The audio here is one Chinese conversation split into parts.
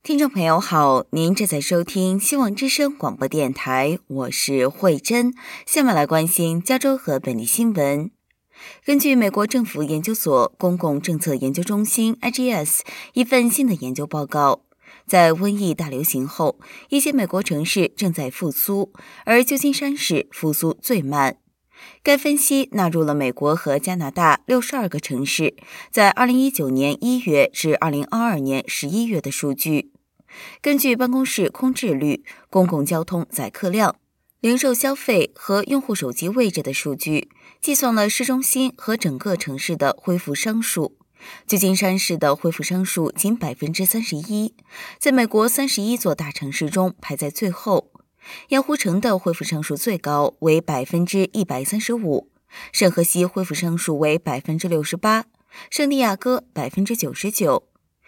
听众朋友好，您正在收听希望之声广播电台，我是慧珍。下面来关心加州和本地新闻。根据美国政府研究所公共政策研究中心 IGS 一份新的研究报告，在瘟疫大流行后，一些美国城市正在复苏，而旧金山市复苏最慢。该分析纳入了美国和加拿大62个城市在2019年1月至2022年11月的数据。根据办公室空置率、公共交通载客量、零售消费和用户手机位置的数据，计算了市中心和整个城市的恢复商数。旧金山市的恢复商数仅 31%， 在美国31座大城市中排在最后。盐湖城的恢复商数最高为 135%， 圣荷西恢复商数为 68%， 圣地亚哥 99%。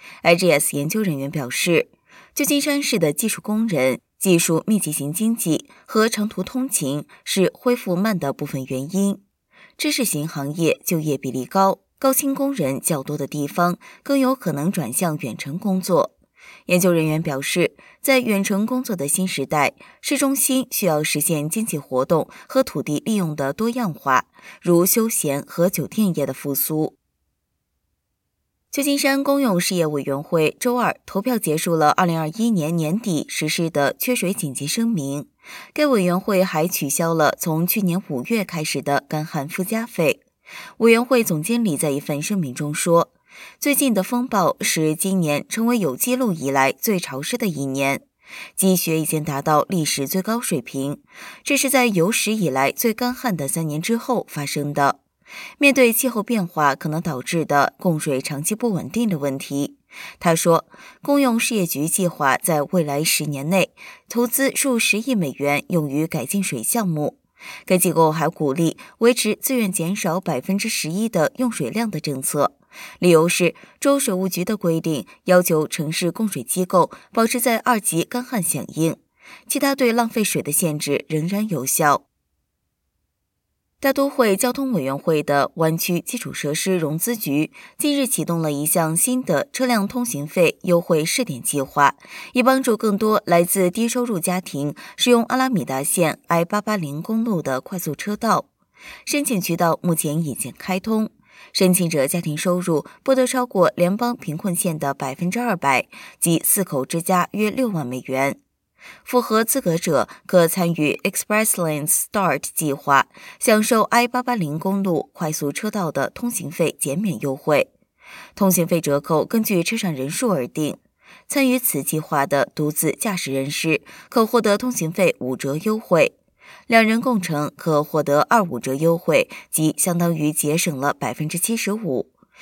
IGS 研究人员表示，旧金山市的技术工人、技术密集型经济和长途通勤是恢复慢的部分原因。知识型行业就业比例高，高薪工人较多的地方更有可能转向远程工作。研究人员表示，在远程工作的新时代，市中心需要实现经济活动和土地利用的多样化，如休闲和酒店业的复苏。旧金山公用事业委员会周二投票结束了2021年年底实施的缺水紧急声明。该委员会还取消了从去年5月开始的干旱附加费。委员会总经理在一份声明中说，最近的风暴使今年成为有记录以来最潮湿的一年，积雪已经达到历史最高水平，这是在有史以来最干旱的3年之后发生的。面对气候变化可能导致的供水长期不稳定的问题，他说，公用事业局计划在未来10年内投资数十亿美元用于改进水项目。该机构还鼓励维持自愿减少 11% 的用水量的政策，理由是州水务局的规定要求城市供水机构保持在2级干旱响应，其他对浪费水的限制仍然有效。大都会交通委员会的湾区基础设施融资局近日启动了一项新的车辆通行费优惠试点计划，以帮助更多来自低收入家庭使用阿拉米达县 I-880 公路的快速车道。申请渠道目前已经开通，申请者家庭收入不得超过联邦贫困线的 200%， 即4口之家约6万美元。符合资格者可参与 Express Lanes Start 计划，享受 I-880 公路快速车道的通行费减免优惠。通行费折扣根据车上人数而定，参与此计划的独自驾驶人士可获得通行费5折优惠，2人共乘可获得25折优惠，即相当于节省了 75%，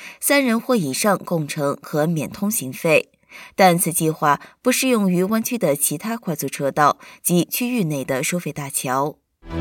3人或以上共乘可免通行费。但此计划不适用于湾区的其他快速车道及区域内的收费大桥。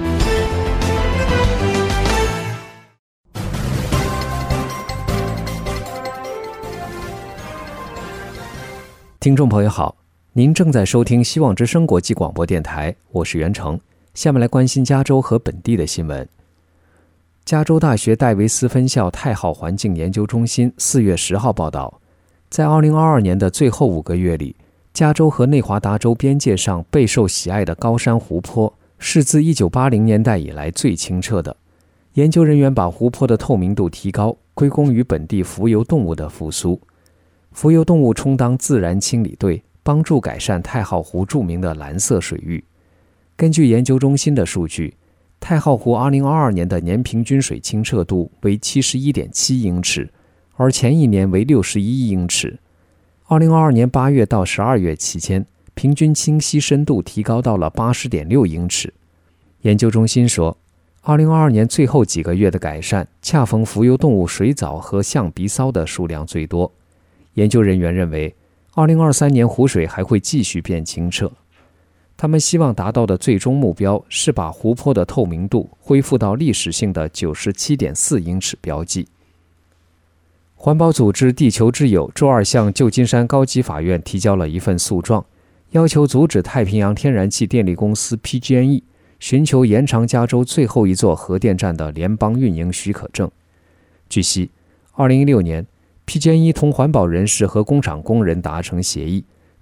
听众朋友好，您正在收听希望之声国际广播电台，我是袁成。下面来关心加州和本地的新闻。加州大学戴维斯分校太浩环境研究中心4月10号报道，在2022年的最后5个月里，加州和内华达州边界上备受喜爱的高山湖泊是自1980年代以来最清澈的。研究人员把湖泊的透明度提高归功于本地浮游动物的复苏。浮游动物充当自然清理队，帮助改善太浩湖著名的蓝色水域。根据研究中心的数据，太浩湖2022年的年平均水清澈度为 71.7 英尺，而前一年为61英尺。2022年8月到12月期间，平均清晰深度提高到了 80.6 英尺。研究中心说，2022年最后几个月的改善恰逢浮游动物水藻和象鼻搔的数量最多。研究人员认为2023年湖水还会继续变清澈。他们希望达到的最终目标是把湖泊的透明度恢复到历史性的 97.4 英尺标记。环保组织地球之友周二向旧金山高级法院提交了一份诉状，要求阻止太平洋天然气电力公司 PG&E 寻求延长加州最后一座核电站的联邦运营许可证。据悉2016年PG&E 同环保人士和工厂工人达成协议，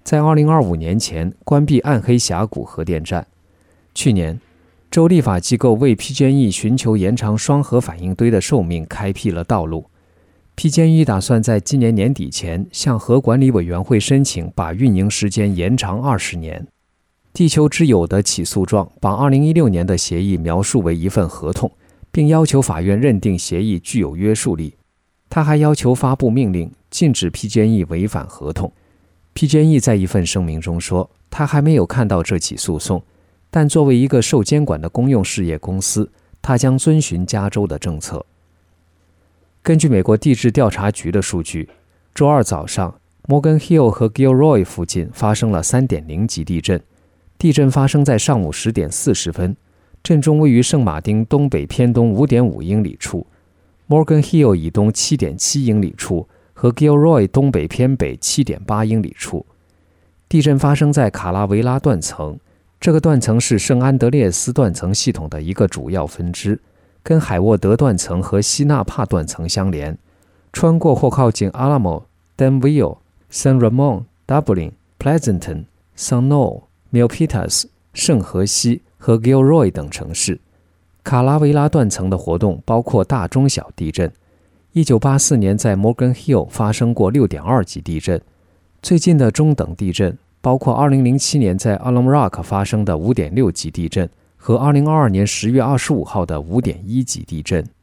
在2025年前关闭暗黑峡谷核电站。去年，州立法机构为 PG&E 寻求延长双核反应堆的寿命开辟了道路。PG&E 打算在今年年底前向核管理委员会申请把运营时间延长20年。地球之友的起诉状把2016年的协议描述为一份合同，并要求法院认定协议具有约束力。他还要求发布命令，禁止 PG&E 违反合同。PG&E 在一份声明中说，他还没有看到这起诉讼，但作为一个受监管的公用事业公司，他将遵循加州的政策。根据美国地质调查局的数据，周二早上， Morgan Hill 和 Gilroy 附近发生了 3.0 级地震。地震发生在上午10点40分，震中位于圣马丁东北偏东 5.5 英里处， Morgan Hill 以东 7.7 英里处和 Gilroy 东北偏北 7.8 英里处。地震发生在卡拉维拉断层，这个断层是圣安德烈斯断层系统的一个主要分支，跟海沃德断层和西纳帕断层相连，穿过或靠近 Alamo、Danville、San Ramon、Dublin、Pleasanton、Sunol、Milpitas、圣荷西和 Gilroy 等城市。卡拉维拉断层的活动包括大中小地震。1984年在 Morgan Hill 发生过 6.2 级地震。最近的中等地震包括2007年在 Alum Rock 发生的 5.6 级地震和2022年10月25号的 5.1 级地震。